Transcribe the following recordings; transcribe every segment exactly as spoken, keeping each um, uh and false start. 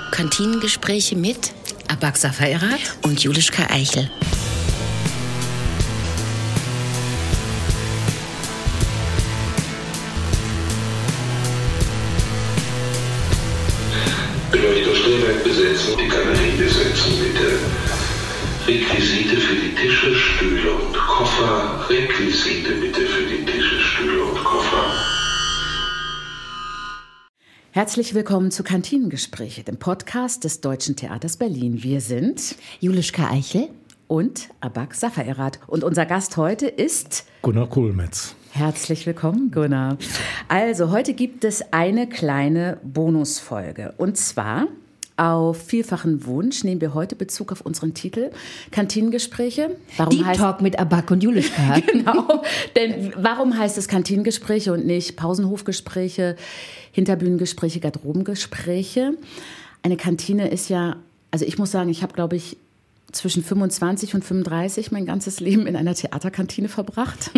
Kantinengespräche mit Abak Safairat und Julischka Eichel. Beleuchterstellwerk besetzen, die Galerie besetzen, bitte. Requisite für die Tische, Stühle und Koffer. Requisite bitte für die Tische, Stühle und Koffer. Herzlich willkommen zu Kantinengespräche, dem Podcast des Deutschen Theaters Berlin. Wir sind Julischka Eichel und Abak Safairat. Und unser Gast heute ist Gunnar Kohlmetz. Herzlich willkommen, Gunnar. Also, heute gibt es eine kleine Bonusfolge. Und zwar, auf vielfachen Wunsch, nehmen wir heute Bezug auf unseren Titel Kantinengespräche. Warum Deep heißt, Talk mit Abak und Julischka. Genau, denn warum heißt es Kantinengespräche und nicht Pausenhofgespräche, Hinterbühnengespräche, Garderobengespräche? Eine Kantine ist ja, also ich muss sagen, ich habe, glaube ich, zwischen fünfundzwanzig und fünfunddreißig mein ganzes Leben in einer Theaterkantine verbracht.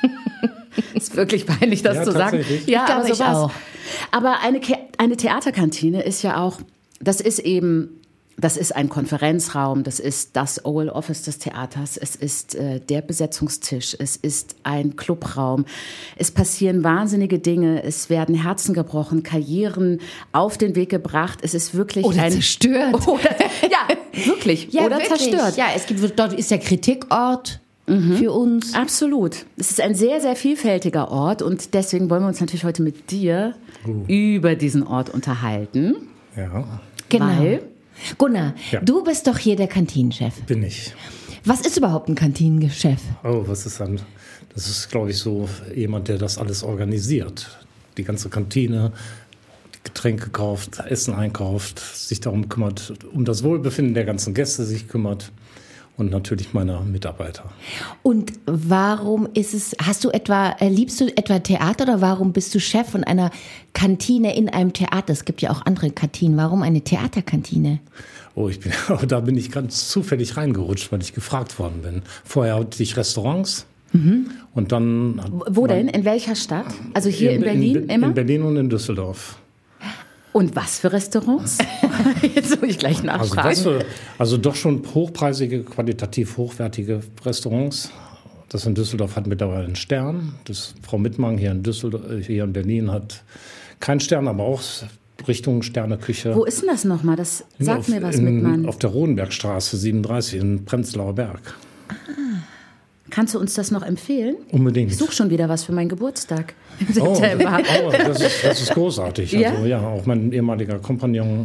Ist wirklich peinlich, das ja, zu sagen. Ja, aber so auch. Aber eine, eine Theaterkantine ist ja auch, das ist eben, das ist ein Konferenzraum, das ist das Oval Office des Theaters, es ist äh, der Besetzungstisch, es ist ein Clubraum. Es passieren wahnsinnige Dinge, es werden Herzen gebrochen, Karrieren auf den Weg gebracht. Es ist wirklich oder ein zerstört. Oder, ja, wirklich. Ja, oder wirklich. zerstört. Ja, es gibt, dort ist der Kritikort. Mhm. Für uns. Absolut. Es ist ein sehr, sehr vielfältiger Ort und deswegen wollen wir uns natürlich heute mit dir uh. über diesen Ort unterhalten. Ja. Genau. Weil, Gunnar, ja. Du bist doch hier der Kantinenchef. Bin ich. Was ist überhaupt ein Kantinenchef? Oh, was ist dann? Das ist, glaube ich, so jemand, der das alles organisiert. Die ganze Kantine, die Getränke kauft, Essen einkauft, sich darum kümmert, um das Wohlbefinden der ganzen Gäste sich kümmert. Und natürlich meiner Mitarbeiter. Und warum ist es, hast du etwa, liebst du etwa Theater oder warum bist du Chef von einer Kantine in einem Theater? Es gibt ja auch andere Kantinen. Warum eine Theaterkantine? Oh, ich bin, da bin ich ganz zufällig reingerutscht, weil ich gefragt worden bin. Vorher hatte ich Restaurants. Mhm. Und dann. Wo denn? In welcher Stadt? Also hier in, in Berlin in, immer? In Berlin und in Düsseldorf. Und was für Restaurants? Jetzt muss ich gleich nachfragen. Also, das, also doch schon hochpreisige, qualitativ hochwertige Restaurants. Das in Düsseldorf hat mittlerweile einen Stern. Das Frau Mittmann hier in Düsseldorf, hier in Berlin hat keinen Stern, aber auch Richtung Sterneküche. Wo ist denn das nochmal? Das sagt auf, mir was, in, Mittmann. Auf der Rodenbergstraße siebenunddreißig in Prenzlauer Berg. Ah. Kannst du uns das noch empfehlen? Unbedingt. Ich suche schon wieder was für meinen Geburtstag im oh, September. Oh, das ist, das ist großartig. Ja? Also, ja, auch mein ehemaliger Kompagnon,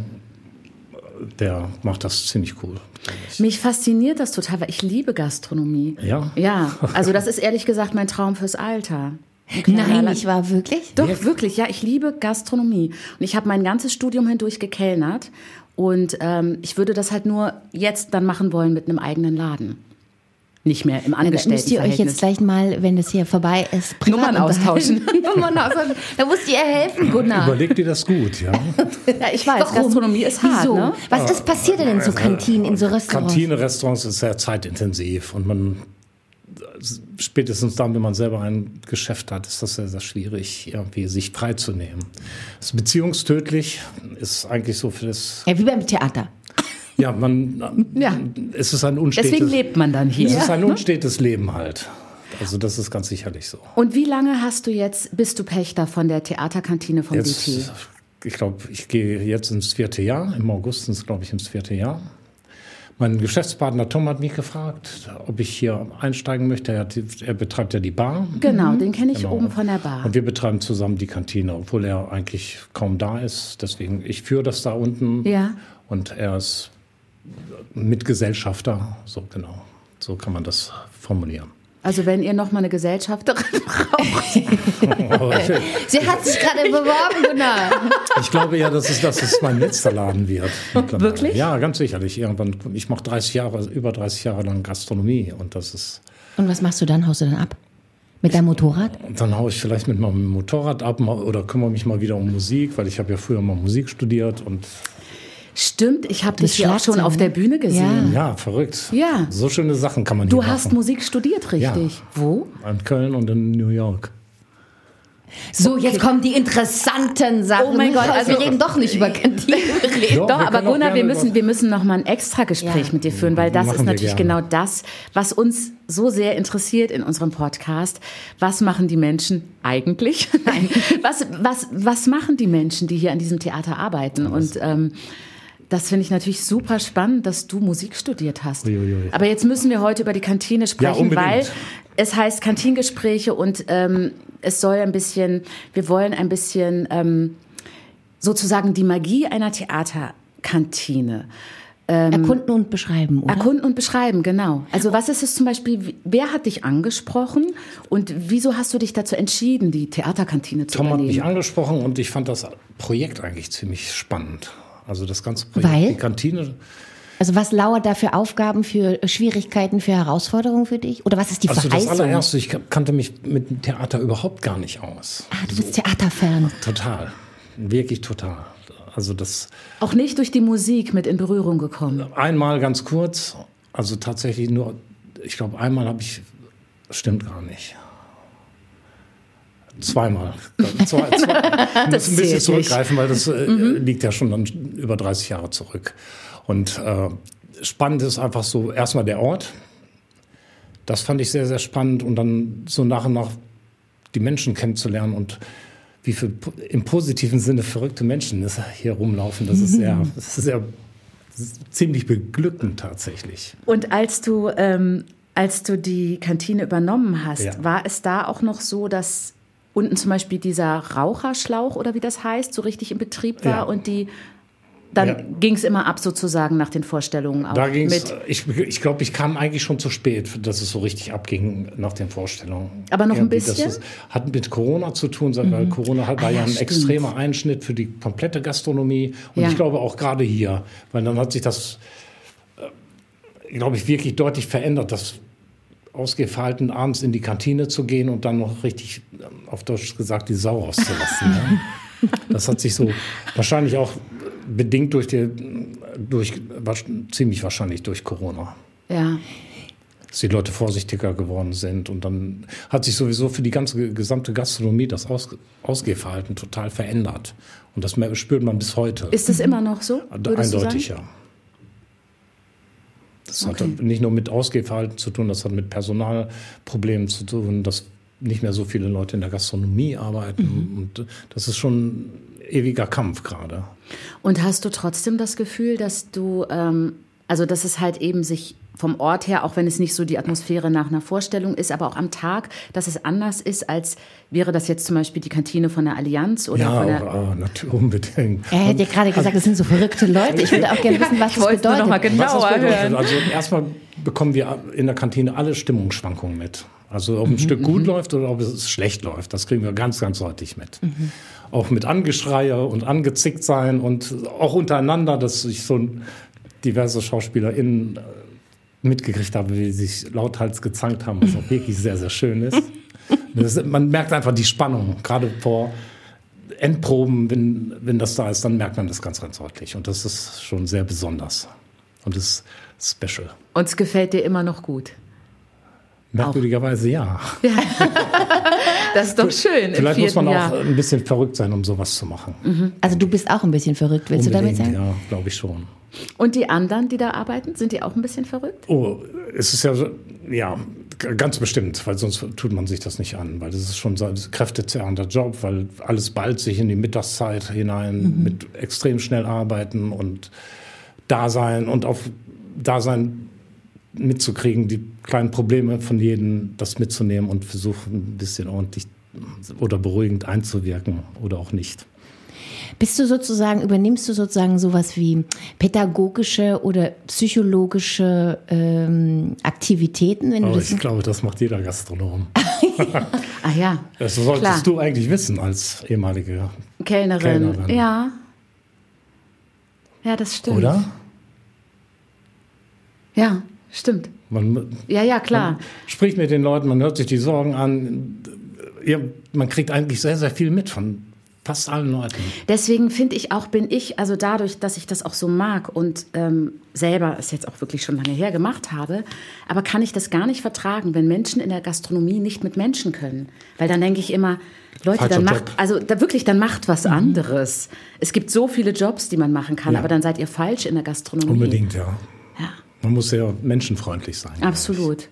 der macht das ziemlich cool. Mich fasziniert das total, weil ich liebe Gastronomie. Ja? Ja, also das ist ehrlich gesagt mein Traum fürs Alter. Nein, nicht wahr, wirklich? Doch, ja. Wirklich, ja, ich liebe Gastronomie. Und ich habe mein ganzes Studium hindurch gekellnert. Und ähm, ich würde das halt nur jetzt dann machen wollen mit einem eigenen Laden. Nicht mehr im Angestelltenverhältnis. Da müsst ihr euch jetzt gleich mal, wenn das hier vorbei ist, Nummern austauschen. Nummern austauschen. Da musst ihr helfen, Gunnar. Überleg dir das gut, ja. Ja, ich weiß, warum? Gastronomie ist hart, Wieso? ne? Was ist passiert denn in so Kantinen, in so Restaurants? Kantine, Restaurants ist sehr zeitintensiv und man spätestens dann, wenn man selber ein Geschäft hat, ist das sehr, sehr schwierig, irgendwie sich freizunehmen. Das ist beziehungstödlich, ist eigentlich so für das... Ja, wie beim Theater. Ja, man, ja. Es ist ein unstetes... Deswegen lebt man dann hier. Es ist ein unstetes Leben halt. Also das ist ganz sicherlich so. Und wie lange hast du jetzt, bist du Pächter von der Theaterkantine vom jetzt, D T? Ich glaube, ich gehe jetzt ins vierte Jahr. Im August ins, glaube ich, ins vierte Jahr. Mein Geschäftspartner Tom hat mich gefragt, ob ich hier einsteigen möchte. Er, hat, er betreibt ja die Bar. Genau, mhm. den kenne ich genau. oben von der Bar. Und wir betreiben zusammen die Kantine, obwohl er eigentlich kaum da ist. Deswegen, ich führe das da unten. Ja. Und er ist Mitgesellschafter. So genau, so kann man das formulieren. Also wenn ihr noch mal eine Gesellschafterin braucht. Sie hat sich gerade beworben, Gunnar. Ich glaube ja, dass es, dass es mein letzter Laden wird. Wirklich? Ja, ganz sicherlich. Irgendwann, ich mache dreißig Jahre, über dreißig Jahre lang Gastronomie und das ist. Und was machst du dann? Haust du dann ab? Mit deinem Motorrad? Dann haue ich vielleicht mit meinem Motorrad ab oder kümmere mich mal wieder um Musik, weil ich habe ja früher mal Musik studiert und Stimmt, ich habe dich ja auch schon auf der Bühne gesehen. Ja, ja, verrückt. Ja. So schöne Sachen kann man Du hier hast machen. Musik studiert, richtig? Ja. Wo? In Köln und in New York. So, jetzt kommen die interessanten Sachen. Oh mein Gott, also wir reden doch nicht über Kantine. Doch, doch aber Gunnar, wir müssen, wir müssen noch mal ein extra Gespräch ja. mit dir führen, weil das Machen ist natürlich gerne. genau das, was uns so sehr interessiert in unserem Podcast. Was machen die Menschen eigentlich? Nein, was, was, was machen die Menschen, die hier an diesem Theater arbeiten? Und ähm, das finde ich natürlich super spannend, dass du Musik studiert hast. Uiuiui. Aber jetzt müssen wir heute über die Kantine sprechen, unbedingt. weil es heißt Kantinengespräche und ähm, es soll ein bisschen, wir wollen ein bisschen ähm, sozusagen die Magie einer Theaterkantine ähm, Erkunden und beschreiben, oder? erkunden und beschreiben, genau. Also was ist es zum Beispiel, wer hat dich angesprochen und wieso hast du dich dazu entschieden, die Theaterkantine zu Tom hat mich übernehmen? angesprochen und ich fand das Projekt eigentlich ziemlich spannend. Also das ganze Projekt, Weil? die Kantine. Also was lauert da für Aufgaben, für Schwierigkeiten, für Herausforderungen für dich? Oder was ist die Also das Verheißung? allererste, ich kannte mich mit dem Theater überhaupt gar nicht aus. Ah, du bist Theaterfan. Total, wirklich total. Also das Auch nicht durch die Musik mit in Berührung gekommen. einmal ganz kurz, also tatsächlich nur, ich glaube einmal habe ich, stimmt gar nicht. Zweimal. Zwei, zwei. Ich muss ein bisschen zählt zurückgreifen, weil das äh, liegt ja schon dann über dreißig Jahre zurück. Und äh, spannend ist einfach so erstmal der Ort. Das fand ich sehr, sehr spannend. Und dann so nach und nach die Menschen kennenzulernen und wie viele im positiven Sinne verrückte Menschen das hier rumlaufen. Das ist sehr, das ist sehr das ist ziemlich beglückend tatsächlich. Und als du, ähm, als du die Kantine übernommen hast, Ja. war es da auch noch so, dass unten zum Beispiel dieser Raucherschlauch oder wie das heißt, so richtig in Betrieb war Ja. und die dann Ja. ging es immer ab sozusagen nach den Vorstellungen auch Da ging's, mit. ich ich glaube, ich kam eigentlich schon zu spät, dass es so richtig abging nach den Vorstellungen. Aber noch ein Irgendwie, das bisschen? ist, hat mit Corona zu tun, weil Corona war Ah, ja ja, ein stimmt. extremer Einschnitt für die komplette Gastronomie. Und Ja. ich glaube auch gerade hier, weil dann hat sich das, äh, glaube ich, wirklich deutlich verändert, das Ausgehverhalten, abends in die Kantine zu gehen und dann noch richtig, äh, auf Deutsch gesagt, die Sau rauszulassen. Ja. Das hat sich so wahrscheinlich auch bedingt durch die, durch, ziemlich wahrscheinlich durch Corona. Ja. Dass die Leute vorsichtiger geworden sind. Und dann hat sich sowieso für die ganze gesamte Gastronomie das Aus, Ausgehverhalten total verändert. Und das spürt man bis heute. Ist es immer noch so? würdest du Eindeutig, sagen? ja. Das Okay. hat nicht nur mit Ausgehverhalten zu tun, das hat mit Personalproblemen zu tun, dass nicht mehr so viele Leute in der Gastronomie arbeiten. Mhm. Und das ist schon ein ewiger Kampf gerade. Und hast du trotzdem das Gefühl, dass du, ähm, also dass es halt eben sich vom Ort her, auch wenn es nicht so die Atmosphäre nach einer Vorstellung ist, aber auch am Tag, dass es anders ist, als wäre das jetzt zum Beispiel die Kantine von der Allianz oder Ja, von der... oh, natürlich unbedingt. Er hätte ja gerade gesagt, das sind so verrückte Leute. Ich würde auch gerne wissen, was das wollte nur bedeutet. noch mal genau Was das bedeutet, hören. also erstmal bekommen wir in der Kantine alle Stimmungsschwankungen mit. Also ob ein Stück gut läuft oder ob es schlecht läuft, das kriegen wir ganz, ganz deutlich mit. Auch mit Angeschreie und angezickt sein und auch untereinander, dass ich so diverse SchauspielerInnen mitgekriegt habe, wie sie sich lauthals gezankt haben, was auch wirklich sehr, sehr schön ist. Das, man merkt einfach die Spannung, gerade vor Endproben, wenn, wenn das da ist, dann merkt man das ganz, ganz deutlich. Und das ist schon sehr besonders und ist special. Und es gefällt dir immer noch gut. Merkwürdigerweise ja. Das ist doch schön. Vielleicht im muss man vierten auch Jahr. ein bisschen verrückt sein, um sowas zu machen. Also du bist auch ein bisschen verrückt, willst du damit Unbedingt, sagen? ja, glaube ich schon. Und die anderen, die da arbeiten, sind die auch ein bisschen verrückt? Oh, es ist ja, so, ja, g- ganz bestimmt, weil sonst tut man sich das nicht an, weil das ist schon so ein kräftezehrender Job, weil alles ballt sich in die Mittagszeit hinein mit extrem schnell arbeiten und da sein und auf Dasein mitzukriegen, die kleinen Probleme von jedem, das mitzunehmen und versuchen, ein bisschen ordentlich oder beruhigend einzuwirken oder auch nicht. Bist du sozusagen, übernimmst du sozusagen sowas wie pädagogische oder psychologische ähm, Aktivitäten? Wenn du Aber das ich glaube, das macht jeder Gastronom. Ah ja, Das solltest klar. du eigentlich wissen als ehemalige, Kellnerin. Kellnerin. Ja. Ja, das stimmt. oder? Ja, stimmt. Man, Ja, ja, klar. man spricht mit den Leuten, man hört sich die Sorgen an. Ja, man kriegt eigentlich sehr, sehr viel mit von, fast allen Leuten. Deswegen finde ich auch, bin ich, also dadurch, dass ich das auch so mag und ähm, selber es jetzt auch wirklich schon lange her gemacht habe, aber kann ich das gar nicht vertragen, wenn Menschen in der Gastronomie nicht mit Menschen können. Weil dann denke ich immer, Leute, Falscher dann macht, Job. also da wirklich, dann macht was mhm. anderes. Es gibt so viele Jobs, die man machen kann, Ja. aber dann seid ihr falsch in der Gastronomie. Unbedingt, ja. Ja. Man muss ja menschenfreundlich sein. Absolut.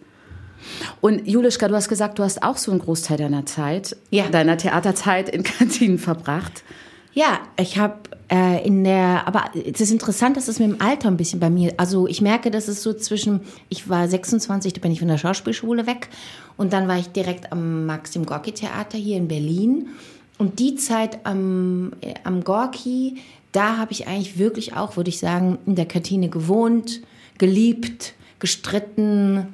Und Julischka, du hast gesagt, du hast auch so einen Großteil deiner Zeit, Ja. deiner Theaterzeit in Kantinen verbracht. Ja, ich habe äh, in der, aber es ist interessant, dass es mit dem Alter ein bisschen bei mir, also ich merke, dass es so zwischen, ich war sechsundzwanzig, da bin ich von der Schauspielschule weg und dann war ich direkt am Maxim Gorki Theater hier in Berlin und die Zeit am, äh, am Gorki, da habe ich eigentlich wirklich auch, würde ich sagen, in der Kantine gewohnt, geliebt, gestritten,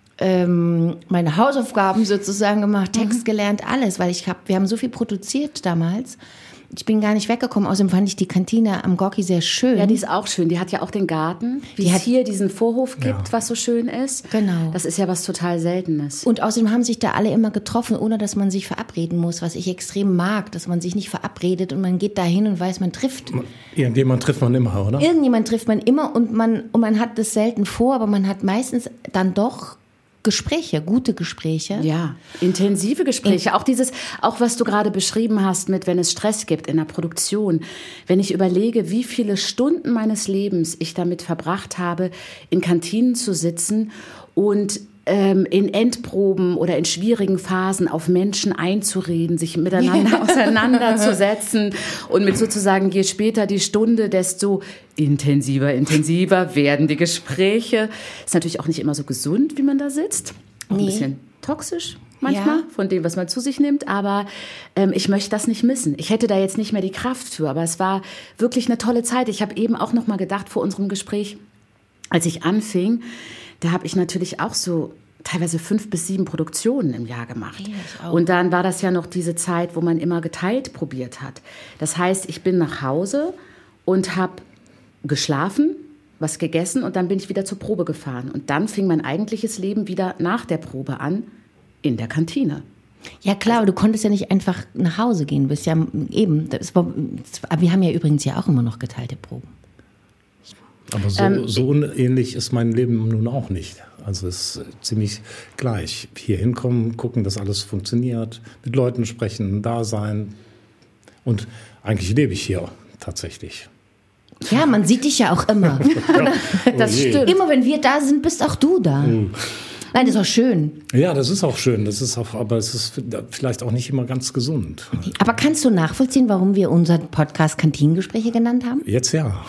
ähm, meine Hausaufgaben sozusagen gemacht, Text gelernt, alles, weil ich habe, wir haben so viel produziert damals. Ich bin gar nicht weggekommen. Außerdem fand ich die Kantine am Gorki sehr schön. Ja, die ist auch schön. Die hat ja auch den Garten, wie Die es hat- hier diesen Vorhof gibt, Ja. was so schön ist. Genau. Das ist ja was total Seltenes. Und außerdem haben sich da alle immer getroffen, ohne dass man sich verabreden muss, was ich extrem mag, dass man sich nicht verabredet und man geht da hin und weiß, man trifft. Irgendjemand trifft man immer, oder? Irgendjemand trifft man immer und man, und man hat das selten vor, aber man hat meistens dann doch Gespräche, gute Gespräche. Ja, intensive Gespräche. Auch dieses, auch was du gerade beschrieben hast mit, wenn es Stress gibt in der Produktion. Wenn ich überlege, wie viele Stunden meines Lebens ich damit verbracht habe, in Kantinen zu sitzen und ähm, in Endproben oder in schwierigen Phasen auf Menschen einzureden, sich miteinander auseinanderzusetzen und mit sozusagen, je später die Stunde, desto intensiver, intensiver werden die Gespräche. Ist natürlich auch nicht immer so gesund, wie man da sitzt. Auch ein Nee. bisschen toxisch manchmal Ja. von dem, was man zu sich nimmt. Aber ähm, ich möchte das nicht missen. Ich hätte da jetzt nicht mehr die Kraft für. Aber es war wirklich eine tolle Zeit. Ich habe eben auch noch mal gedacht vor unserem Gespräch, als ich anfing, da habe ich natürlich auch so teilweise fünf bis sieben Produktionen im Jahr gemacht. Ja, ich auch. Und dann war das ja noch diese Zeit, wo man immer geteilt probiert hat. Das heißt, ich bin nach Hause und habe geschlafen, was gegessen und dann bin ich wieder zur Probe gefahren. Und dann fing mein eigentliches Leben wieder nach der Probe an, in der Kantine. Ja klar, aber du konntest ja nicht einfach nach Hause gehen. Du bist ja eben, das war, aber wir haben ja übrigens ja auch immer noch geteilte Proben. Aber so, Ähm, so unähnlich ist mein Leben nun auch nicht. Also es ist ziemlich gleich. Hier hinkommen, gucken, dass alles funktioniert, mit Leuten sprechen, da sein. Und eigentlich lebe ich hier tatsächlich. Ja, man sieht dich ja auch immer. Das je. stimmt. Immer wenn wir da sind, bist auch du da. Nein, das ist auch schön. Ja, das ist auch schön. Das ist auch, aber es ist vielleicht auch nicht immer ganz gesund. Aber kannst du nachvollziehen, warum wir unseren Podcast Kantinengespräche genannt haben? Jetzt ja.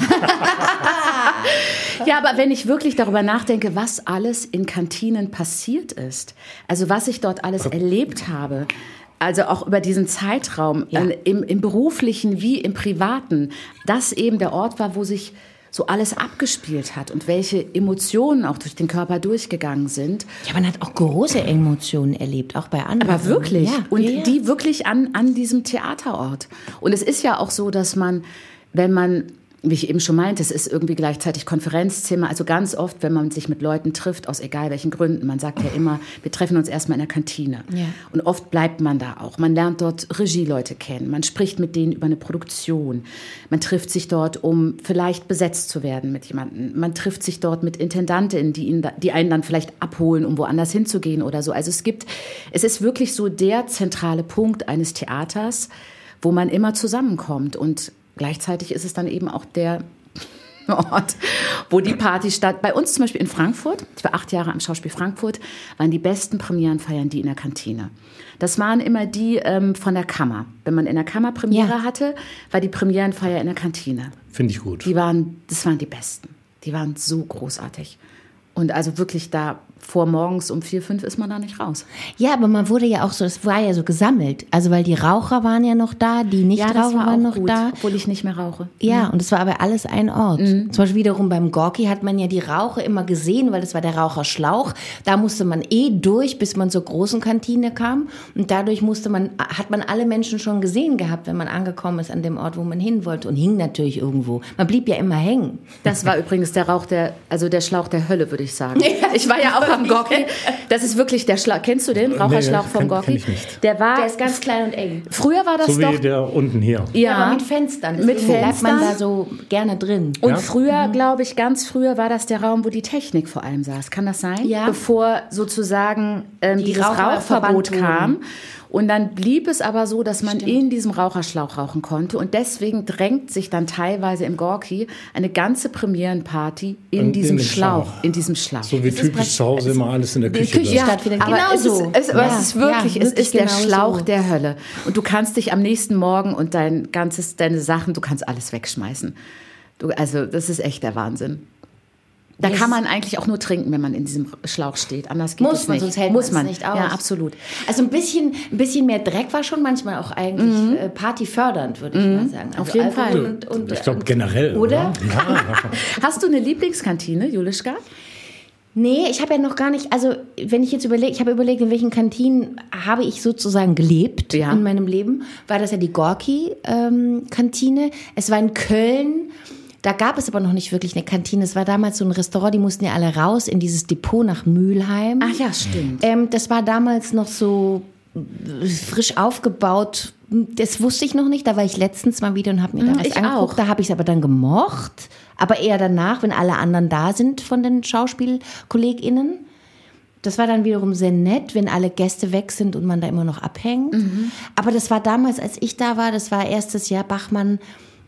Ja, aber wenn ich wirklich darüber nachdenke, was alles in Kantinen passiert ist, also was ich dort alles erlebt habe, also auch über diesen Zeitraum, Ja. äh, im, im beruflichen wie im privaten, das eben der Ort war, wo sich so alles abgespielt hat und welche Emotionen auch durch den Körper durchgegangen sind. Ja, man hat auch große Emotionen erlebt, auch bei anderen. Aber wirklich. Ja, und ja, ja. die wirklich an, an diesem Theaterort. Und es ist ja auch so, dass man, wenn man, wie ich eben schon meinte, es ist irgendwie gleichzeitig Konferenzzimmer. Also ganz oft, wenn man sich mit Leuten trifft, aus egal welchen Gründen, man sagt ja immer, wir treffen uns erstmal in der Kantine. Ja. Und oft bleibt man da auch. Man lernt dort Regieleute kennen. Man spricht mit denen über eine Produktion. Man trifft sich dort, um vielleicht besetzt zu werden mit jemandem. Man trifft sich dort mit Intendantinnen, die, ihn da, die einen dann vielleicht abholen, um woanders hinzugehen oder so. Also es gibt, es ist wirklich so der zentrale Punkt eines Theaters, wo man immer zusammenkommt. Und gleichzeitig ist es dann eben auch der Ort, wo die Party statt. Bei uns zum Beispiel in Frankfurt, ich war acht Jahre am Schauspiel Frankfurt, waren die besten Premierenfeiern die in der Kantine. Das waren immer die ähm, von der Kammer. Wenn man in der Kammer Premiere Ja. hatte, war die Premierenfeier in der Kantine. Finde ich gut. Die waren, das waren die besten. Die waren so großartig. Und also wirklich da vor morgens um vier, fünf ist man da nicht raus. Ja, aber man wurde ja auch so, es war ja so gesammelt. Also weil die Raucher waren ja noch da, die Nichtraucher waren noch gut, da. obwohl ich nicht mehr rauche. Ja, und es war aber alles ein Ort. Zum Beispiel wiederum beim Gorki hat man ja die Raucher immer gesehen, weil das war der Raucherschlauch. Da musste man eh durch, bis man zur großen Kantine kam. Und dadurch musste man, hat man alle Menschen schon gesehen gehabt, wenn man angekommen ist an dem Ort, wo man hin wollte. Und hing natürlich irgendwo. Man blieb ja immer hängen. Das war übrigens der Rauch der, also der Schlauch der Hölle, würde ich sagen. Ich war ja auch vom Gorki. Das ist wirklich der Schlauch. Kennst du den Raucherschlauch Nee, vom kenn- Gorki? kenn ich nicht. Der war. Der ist ganz klein und eng. Früher war das So wie doch. der unten hier. Ja, Aber mit Fenstern. Mit Deswegen bleibt man Fenstern. da so gerne drin. Und Ja? früher, glaube ich, ganz früher war das der Raum, wo die Technik vor allem saß. Kann das sein? Ja. Bevor sozusagen ähm, Die dieses Raucher Rauchverbot verbannt kam. wurden. Und dann blieb es aber so, dass man in diesem Raucherschlauch rauchen konnte. Und deswegen drängt sich dann teilweise im Gorki eine ganze Premierenparty in, In diesem dem Schlauch. Schlauch. In diesem Schlauch. So wie typisch zu Hause immer alles in der Die Küche. Küche bleibt. stattfindet. Aber Genau es, so. ist, es, aber Ja, es ist wirklich, ja, es wirklich ist der genau Schlauch so. der Hölle. Und du kannst dich am nächsten Morgen und dein ganzes, deine Sachen, du kannst alles wegschmeißen. Du, also das ist echt der Wahnsinn. Da Yes. kann man eigentlich auch nur trinken, wenn man in diesem Schlauch steht. Anders geht Muss es man, nicht. sonst hält Muss man man es nicht aus. Ja, absolut. Also ein bisschen, ein bisschen mehr Dreck war schon manchmal auch eigentlich äh, partyfördernd, würde ich mal sagen. Also Auf jeden Alkohol Fall. Und, und, Ich glaube und- generell. Oder? Ja. Hast du eine Lieblingskantine, Julischka? Nee, ich habe ja noch gar nicht, also wenn ich jetzt überlege, ich habe überlegt, in welchen Kantinen habe ich sozusagen gelebt Ja. in meinem Leben, war das ja die Gorki-Kantine. Es war in Köln, da gab es aber noch nicht wirklich eine Kantine. Es war damals so ein Restaurant, die mussten ja alle raus in dieses Depot nach Mülheim. Ach ja, stimmt. Ähm, das war damals noch so frisch aufgebaut. Das wusste ich noch nicht. Da war ich letztens mal wieder und habe mir da was ich angeguckt. auch. Da habe ich es aber dann gemocht. Aber eher danach, wenn alle anderen da sind von den SchauspielkollegInnen. Das war dann wiederum sehr nett, wenn alle Gäste weg sind und man da immer noch abhängt. Aber das war damals, als ich da war, das war erstes Jahr Bachmann,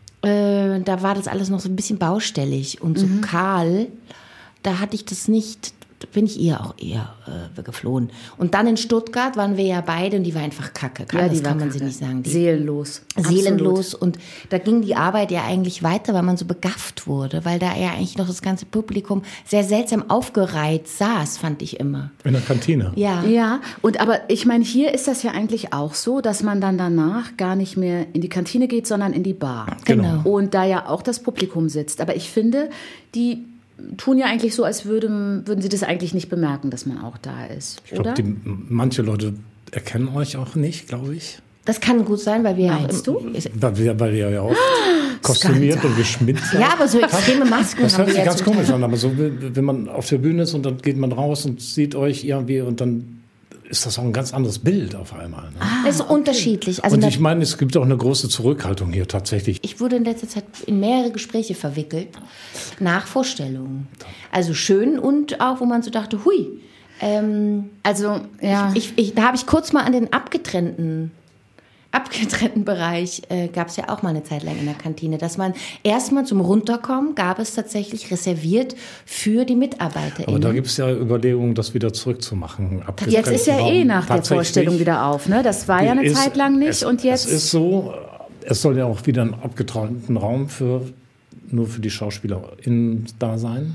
äh, da war das alles noch so ein bisschen baustellig und so kahl. Da hatte ich das nicht, da bin ich eher auch eher äh, geflohen. Und dann in Stuttgart waren wir ja beide und die war einfach kacke. Ja, das die war kann man kacke. sie nicht sagen. Die Seelenlos. seelenlos. Und da ging die Arbeit ja eigentlich weiter, weil man so begafft wurde, weil da ja eigentlich noch das ganze Publikum sehr seltsam aufgereiht saß, fand ich immer. In der Kantine. Ja. Ja, und aber ich meine, hier ist das ja eigentlich auch so, dass man dann danach gar nicht mehr in die Kantine geht, sondern in die Bar. Genau. Und da ja auch das Publikum sitzt. Aber ich finde, die tun ja eigentlich so, als würden, würden sie das eigentlich nicht bemerken, dass man auch da ist, Ich oder? glaube, manche Leute erkennen euch auch nicht, glaube ich. Das kann gut sein, weil wir Meinst ja. du? Weil wir, weil wir ja auch kostümiert und geschminkt sind. Ja, aber so extreme Masken Das haben hört wir sich ja ganz zum Teil. komisch an, aber so, wenn man auf der Bühne ist und dann geht man raus und sieht euch irgendwie und dann ist das auch ein ganz anderes Bild auf einmal. Ne? Das ist unterschiedlich. Also und da- ich meine, es gibt auch eine große Zurückhaltung hier tatsächlich. ich wurde in letzter Zeit in mehrere Gespräche verwickelt nach Vorstellungen. Also schön und auch, wo man so dachte, hui. Ähm, Also, ja. ich, ich, da habe ich kurz mal an den abgetrennten, abgetrennten Bereich, äh, gab es ja auch mal eine Zeit lang in der Kantine, dass man erstmal zum Runterkommen gab es tatsächlich reserviert für die Aber MitarbeiterInnen. da gibt es ja Überlegungen, das wieder zurückzumachen. Jetzt ist ja eh nach der Tatsächlich. Vorstellung wieder auf, ne? Das war ja eine Ist- Zeit lang nicht es, und jetzt. Es ist so, es soll ja auch wieder ein abgetrennten Raum für, nur für die SchauspielerInnen da sein.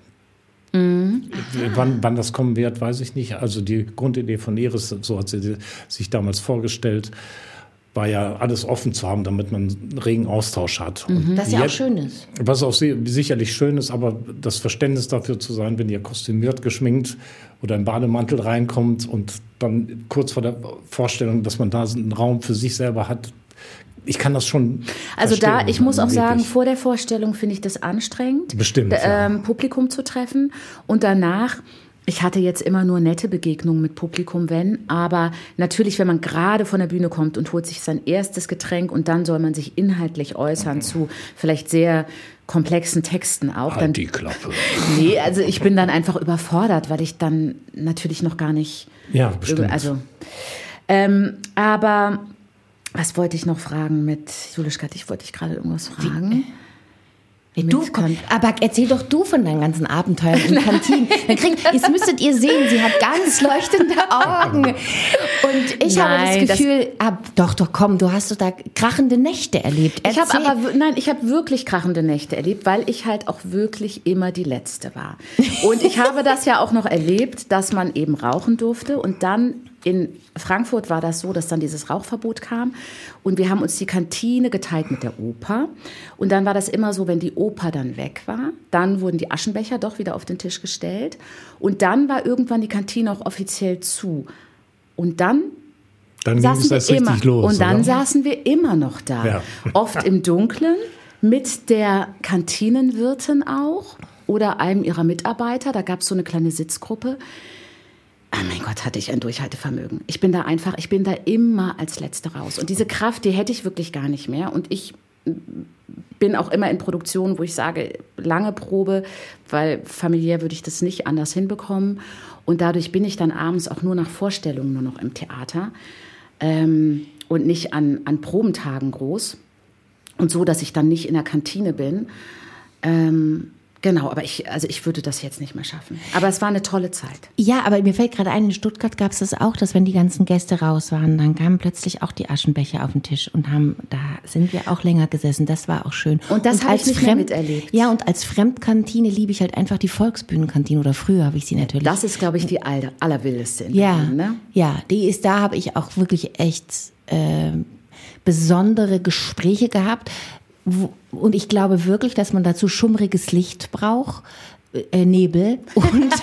Mhm. Wann, wann das kommen wird, weiß ich nicht. Also die Grundidee von Iris, so hat sie sich damals vorgestellt, war ja alles offen zu haben, damit man einen regen Austausch hat. Und das ja auch jetzt- schön ist. Was auch si- sicherlich schön ist, aber das Verständnis dafür zu sein, wenn ihr kostümiert, geschminkt oder im Bademantel reinkommt und dann kurz vor der Vorstellung, dass man da so einen Raum für sich selber hat. Ich kann das schon Also da, verstehen, ich muss auch sagen, wirklich. vor der Vorstellung finde ich das anstrengend, Bestimmt, d- ja. ähm, Publikum zu treffen. Und danach, ich hatte jetzt immer nur nette Begegnungen mit Publikum, wenn, aber natürlich, wenn man gerade von der Bühne kommt und holt sich sein erstes Getränk und dann soll man sich inhaltlich äußern zu vielleicht sehr komplexen Texten auch. Dann, Halt die Klappe. nee, also ich bin dann einfach überfordert, weil ich dann natürlich noch gar nicht... Ja, bestimmt. Also, ähm, aber... Was wollte ich noch fragen mit Julischka? Ich wollte dich gerade irgendwas fragen. Hey, du, Mit komm, Kan- aber erzähl doch du von deinen ganzen Abenteuern in Kantinen. Dann krieg, jetzt müsstet ihr sehen, sie hat ganz leuchtende Augen. Und ich habe Nein, das Gefühl, ah, doch, doch, komm, du hast doch da krachende Nächte erlebt. Ich habe Erzähl. aber w- nein, ich habe wirklich krachende Nächte erlebt, weil ich halt auch wirklich immer die Letzte war. Und ich habe das ja auch noch erlebt, dass man eben rauchen durfte und dann in Frankfurt war das so, dass dann dieses Rauchverbot kam und wir haben uns die Kantine geteilt mit der Oper und dann war das immer so, wenn die Oper dann weg war, dann wurden die Aschenbecher doch wieder auf den Tisch gestellt und dann war irgendwann die Kantine auch offiziell zu und dann Dann ging es saßen erst wir immer richtig los. und dann oder? saßen wir immer noch da, Ja. oft im Dunkeln mit der Kantinenwirtin auch. oder einem ihrer Mitarbeiter. Da gab es so eine kleine Sitzgruppe. Oh mein Gott, hatte ich ein Durchhaltevermögen. Ich bin da einfach, ich bin da immer als Letzte raus. Und diese Kraft, die hätte ich wirklich gar nicht mehr. Und ich bin auch immer in Produktionen, wo ich sage, lange Probe, weil familiär würde ich das nicht anders hinbekommen. Und dadurch bin ich dann abends auch nur nach Vorstellungen nur noch im Theater ähm, und nicht an, an Probentagen groß. Und so, dass ich dann nicht in der Kantine bin. Ähm, Genau, aber ich, also ich würde das jetzt nicht mehr schaffen. Aber es war eine tolle Zeit. Ja, aber mir fällt gerade ein, in Stuttgart gab es das auch, dass wenn die ganzen Gäste raus waren, dann kamen plötzlich auch die Aschenbecher auf den Tisch und haben, da sind wir auch länger gesessen. Das war auch schön. Und das habe ich nicht mehr miterlebt. Ja, und als Fremdkantine liebe ich halt einfach die Volksbühnenkantine, oder früher habe ich sie natürlich. Das ist, glaube ich, die aller, allerwildeste in ja, Berlin, ne? Ja, die ist, da habe ich auch wirklich echt äh, besondere Gespräche gehabt. Und ich glaube wirklich, dass man dazu schummriges Licht braucht, äh, Nebel und,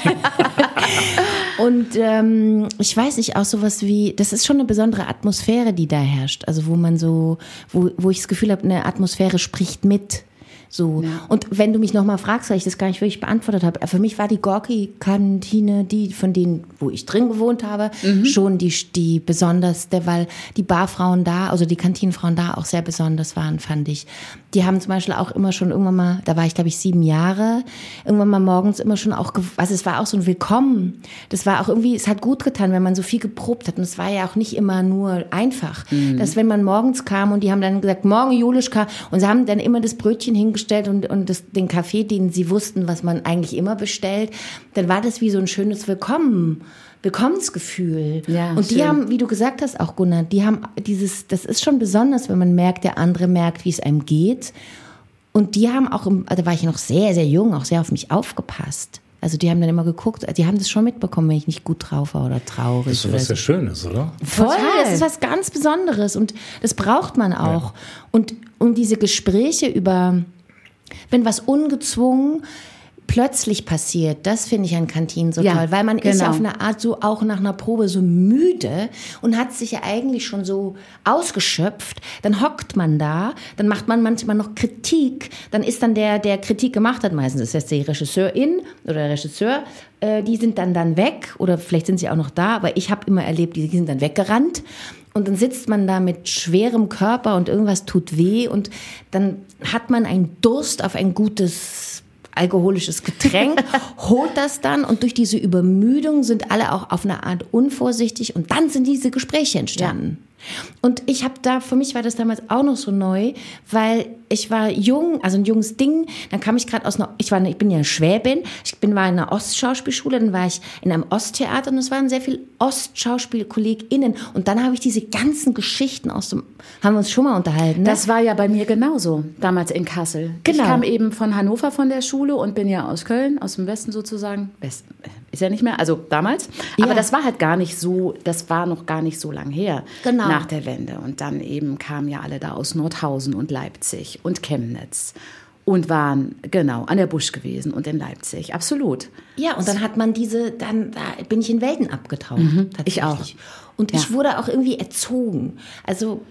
und ähm, ich weiß nicht, auch sowas wie, das ist schon eine besondere Atmosphäre, die da herrscht, also wo man so, wo, wo ich das Gefühl habe, eine Atmosphäre spricht mit. So. Ja. Und wenn du mich nochmal fragst, weil ich das gar nicht wirklich beantwortet habe, für mich war die Gorki-Kantine, die von denen, wo ich drin gewohnt habe, mhm. schon die, die besonderste, weil die Barfrauen da, also die Kantinenfrauen da auch sehr besonders waren, fand ich. Die haben zum Beispiel auch immer schon irgendwann mal, da war ich glaube ich sieben Jahre, irgendwann mal morgens immer schon auch, also es war auch so ein Willkommen. Das war auch irgendwie, es hat gut getan, wenn man so viel geprobt hat. Und es war ja auch nicht immer nur einfach. Mhm. Dass wenn man morgens kam und die haben dann gesagt, morgen Julischka, und sie haben dann immer das Brötchen hingestellt, und, und das, den Kaffee, den sie wussten, was man eigentlich immer bestellt, dann war das wie so ein schönes Willkommen, Willkommensgefühl. Ja, und die schön. Haben, wie du gesagt hast auch, Gunnar, die haben dieses, das ist schon besonders, wenn man merkt, der andere merkt, wie es einem geht. Und die haben auch, im, da war ich noch sehr, sehr jung, auch sehr auf mich aufgepasst. Also die haben dann immer geguckt, die haben das schon mitbekommen, wenn ich nicht gut drauf war oder traurig. Das ist so was sehr Schönes, oder? Voll, das ist was ganz Besonderes und das braucht man auch. Ja. Und, und diese Gespräche über, wenn was ungezwungen plötzlich passiert, das finde ich an Kantinen so ja, toll, weil man genau. ist ja auf eine Art so auch nach einer Probe so müde und hat sich ja eigentlich schon so ausgeschöpft, dann hockt man da, dann macht man manchmal noch Kritik, dann ist dann der, der Kritik gemacht hat, meistens ist das die Regisseurin oder der Regisseur, äh, die sind dann dann weg oder vielleicht sind sie auch noch da, aber ich habe immer erlebt, die sind dann weggerannt. Und dann sitzt man da mit schwerem Körper und irgendwas tut weh und dann hat man einen Durst auf ein gutes alkoholisches Getränk, holt das dann und durch diese Übermüdung sind alle auch auf eine Art unvorsichtig und dann sind diese Gespräche entstanden. Ja. Und ich habe da, für mich war das damals auch noch so neu, weil ich war jung, also ein junges Ding, dann kam ich gerade aus einer, ich war, ich bin ja Schwäbin, ich bin war in einer Ostschauspielschule, dann war ich in einem Osttheater und es waren sehr viele Ostschauspielkolleginnen und dann habe ich diese ganzen Geschichten aus dem, haben wir uns schon mal unterhalten, ne? Das war ja bei mir genauso, damals in Kassel. Genau. Ich kam eben von Hannover von der Schule und bin ja aus Köln, aus dem Westen sozusagen, Westen, ist ja nicht mehr, also damals, ja. Aber das war halt gar nicht so, das war noch gar nicht so lang her. Genau. Nach der Wende. Und dann eben kamen ja alle da aus Nordhausen und Leipzig und Chemnitz und waren, genau, an der Busch gewesen und in Leipzig. Absolut. Ja, und dann hat man diese, dann da bin ich in Welten abgetaucht. Mhm, ich auch. Und ja. Ich wurde auch irgendwie erzogen. Also,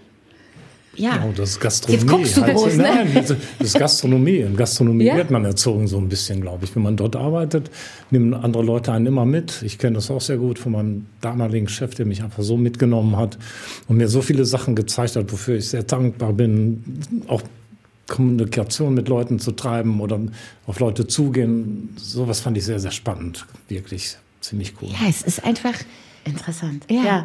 ja. Genau, das ist Gastronomie. Jetzt guckst du halt. groß, ne? Nein, das ist Gastronomie. In Gastronomie ja? wird man erzogen so ein bisschen, glaube ich. Wenn man dort arbeitet, nehmen andere Leute einen immer mit. Ich kenne das auch sehr gut von meinem damaligen Chef, der mich einfach so mitgenommen hat und mir so viele Sachen gezeigt hat, wofür ich sehr dankbar bin. Auch Kommunikation mit Leuten zu treiben oder auf Leute zugehen. Sowas fand ich sehr, sehr spannend. Wirklich ziemlich cool. Ja, es ist einfach interessant. Ja. Ja.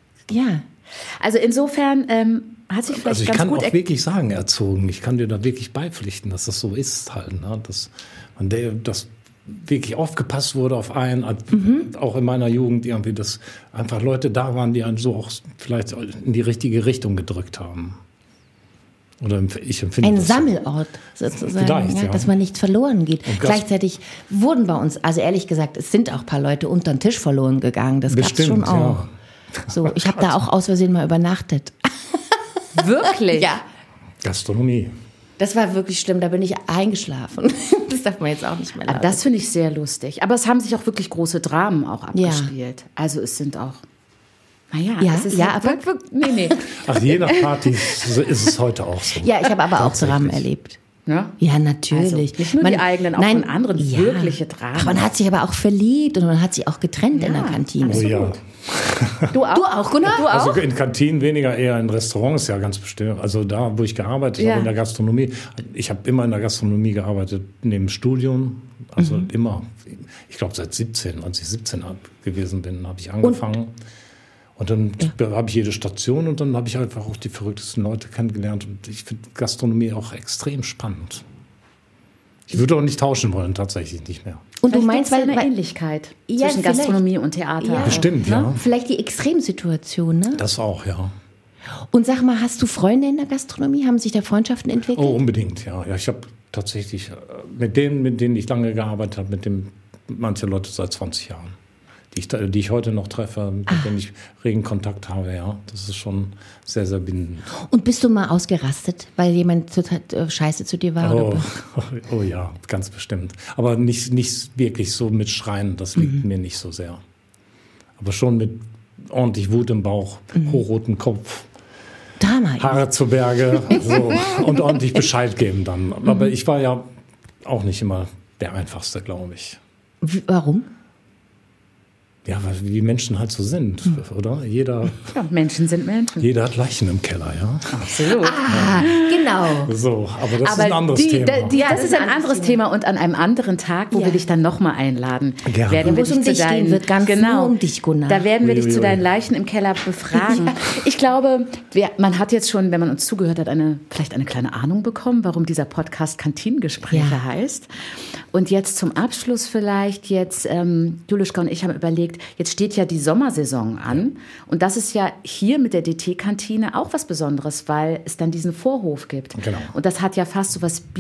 ja. Also insofern ähm, hat sich vielleicht also ich ganz kann gut auch wirklich sagen, erzogen. Ich kann dir da wirklich beipflichten, dass das so ist halt. Ne? Dass man der, dass wirklich aufgepasst wurde auf einen, mhm. auch in meiner Jugend irgendwie, dass einfach Leute da waren, die einen so auch vielleicht in die richtige Richtung gedrückt haben. Oder ich empfinde ein das Sammelort sozusagen, ja, ja. Dass man nicht verloren geht. Und Gleichzeitig wurden bei uns, also ehrlich gesagt, es sind auch ein paar Leute unter den Tisch verloren gegangen. Das gab es schon auch. Ja. So, ich habe da auch aus Versehen mal übernachtet. Wirklich? Ja. Gastronomie. Das war wirklich schlimm, da bin ich eingeschlafen. Das darf man jetzt auch nicht mehr lauten. Aber das finde ich sehr lustig. Aber es haben sich auch wirklich große Dramen auch abgespielt. Ja. Also es sind auch, naja, ja, es ist ja, halt aber nee, nee. Ach, je nach Party ist es heute auch so. Ja, ich habe aber auch Dramen erlebt. Ne? Ja, natürlich. Also nicht nur man, die eigenen, auch nein, von anderen, ja. wirkliche Dramen. Ach, man hat sich aber auch verliebt und man hat sich auch getrennt Ja, in der Kantine. Oh ja. Du auch? Du auch, Gunnar? Du auch? Also in Kantinen weniger, eher in Restaurants, ja, ganz bestimmt. Also da, wo ich gearbeitet Ja. habe, in der Gastronomie. Ich habe immer in der Gastronomie gearbeitet, neben dem Studium. Also Mhm. immer. Ich glaube, seit siebzehn, als ich siebzehn gewesen bin, habe ich angefangen. Und, und dann habe ich jede Station und dann habe ich einfach auch die verrücktesten Leute kennengelernt. Und ich finde Gastronomie auch extrem spannend. Ich würde auch nicht tauschen wollen, tatsächlich nicht mehr. Und du Vielleicht meinst, gibt's weil, eine weil Ähnlichkeit Ja, zwischen vielleicht. Gastronomie und Theater. Ja. Bestimmt, ja. vielleicht die Extremsituation, ne? Das auch, ja. Und sag mal, hast du Freunde in der Gastronomie? Haben sich da Freundschaften entwickelt? Oh, unbedingt, ja. ja ich habe tatsächlich äh, mit denen, mit denen ich lange gearbeitet habe, mit dem manche Leute seit zwanzig Jahren, die ich, die ich heute noch treffe, mit Ah. denen ich regen Kontakt habe, ja. Das ist schon sehr, sehr bindend. Und bist du mal ausgerastet, weil jemand total äh, scheiße zu dir war? Oh, Oder? oh ja, ganz bestimmt. Aber nicht, nicht wirklich so mit Schreien, das liegt mir nicht so sehr. Aber schon mit ordentlich Wut im Bauch, hochrotem Kopf, Damals. Haare zu Berge so, und ordentlich Bescheid geben dann. Aber ich war ja auch nicht immer der Einfachste, glaube ich. Wie, warum? Ja, weil wie Menschen halt so sind, oder? Jeder, Ja, Menschen sind Menschen. jeder hat Leichen im Keller, ja. Absolut. Ah, genau. So, aber das Aber ist ein anderes die, Thema. da- die, das ist ein anderes Thema und an einem anderen Tag, wo Ja. wir dich dann nochmal einladen, Gerne. werden wir Wo es dich um zu dich gehen deinen, wird, ganz genau, nur um dich, Gunnar. Da werden wir dich Ui, ui, zu ui. deinen Leichen im Keller befragen. Ich glaube, wir, man hat jetzt schon, wenn man uns zugehört hat, eine, vielleicht eine kleine Ahnung bekommen, warum dieser Podcast Kantinengespräche Ja. heißt. Und jetzt zum Abschluss vielleicht, jetzt, ähm, Julischka und ich haben überlegt, jetzt steht ja die Sommersaison an. Und das ist ja hier mit der D T-Kantine auch was Besonderes, weil es dann diesen Vorhof gibt. Genau. Und das hat ja fast so was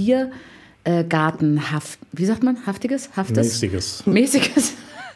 Biergartenhaft, wie sagt man, haftiges, haftes? Mäßiges. Mäßiges.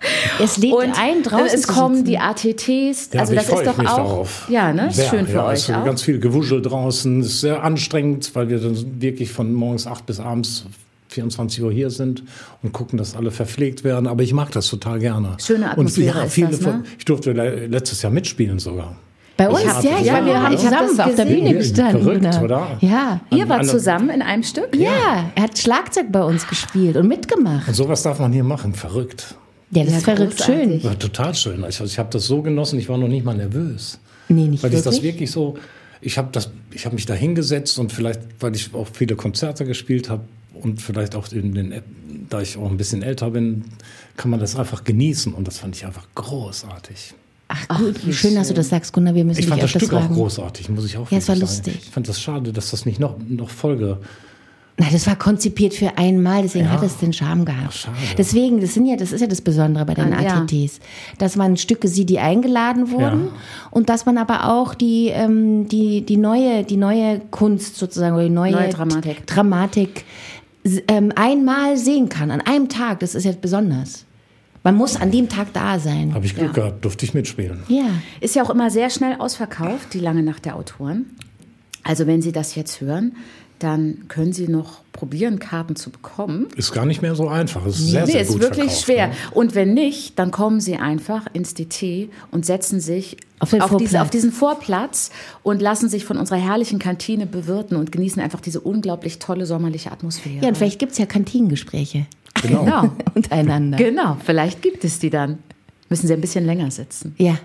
Es lädt Und ein, draußen es zu kommen sitzen. die A T Ts, Ja, also aber das ich freue ist doch mich auch, darauf. ja, ne, ist Sehr, schön für ja, euch es ist auch. ganz viel Gewuschel draußen. Es ist sehr anstrengend, weil wir dann wirklich von morgens acht bis abends vierundzwanzig Uhr hier sind und gucken, dass alle verpflegt werden. Aber ich mag das total gerne. Schöne Atmosphäre und, ja, ist viele das, von- ne? Ich durfte le- letztes Jahr mitspielen sogar. Bei uns, Ich hab- ja, ich ja, war, wir haben ich hab zusammen das auf der gesehen. Bühne gestanden. Verrückt, Gunnar. oder? Ja. Ihr wart An- zusammen in einem Stück? Ja, er hat Schlagzeug bei uns gespielt und mitgemacht. Und sowas darf man hier machen. Verrückt. Ja, das Ja, ist verrückt großartig. schön. War total schön. Ich, ich habe das so genossen, ich war noch nicht mal nervös. Nee, nicht Weil ich wirklich. das wirklich so, ich habe das, ich habe mich da hingesetzt und vielleicht, weil ich auch viele Konzerte gespielt habe und vielleicht auch in den, da ich auch ein bisschen älter bin, kann man das einfach genießen und das fand ich einfach großartig. Ach gut, wie schön, dass du das sagst, Gunnar. Wir müssen Ich dich fand das öfters Stück fragen. auch großartig, muss ich auch Ja, es war wirklich sagen. lustig. Ich fand das schade, dass das nicht noch, noch Folge. Nein, das war konzipiert für einmal, deswegen Ja. hat es den Charme gehabt. Ach, schade. Deswegen, das sind ja, das ist ja das Besondere bei den Ah, ja. A T Ts, dass man Stücke sieht, die eingeladen wurden, Ja. und dass man aber auch die ähm, die die neue die neue Kunst sozusagen oder die neue, Neue Dramatik. Dramatik s- ähm, einmal sehen kann an einem Tag. Das ist jetzt besonders. Man muss an dem Tag da sein. Habe ich Glück gehabt, durfte ich mitspielen. Ja. Ist ja auch immer sehr schnell ausverkauft, die lange Nacht der Autoren. Also wenn Sie das jetzt hören, dann können Sie noch probieren, Karten zu bekommen. Ist gar nicht mehr so einfach. Es ist sehr, Nee, sehr ist gut wirklich verkauft, schwer. ne? Und wenn nicht, dann kommen Sie einfach ins D T und setzen sich Auf den diese, Vorplatz. auf diesen Vorplatz und lassen sich von unserer herrlichen Kantine bewirten und genießen einfach diese unglaublich tolle sommerliche Atmosphäre. Ja, und vielleicht gibt es ja Kantinengespräche Genau. Genau. untereinander. Genau, vielleicht gibt es die dann. Müssen Sie ein bisschen länger sitzen. Ja,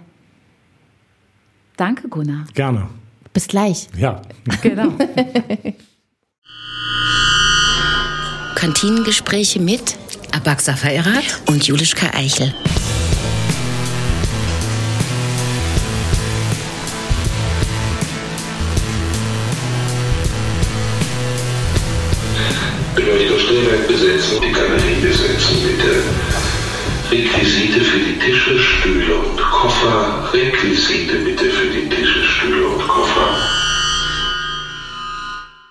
Danke, Gunnar. Gerne. bis gleich. Ja. Genau. Kantinengespräche mit Abaxa Feirat. und Julischka Eichel. Beleuchter Stellwerk besetzen, die Galerie besetzen, bitte. Requisite für die Tische, Stühle und Koffer. Requisite bitte für die Tische, Stühle und Koffer.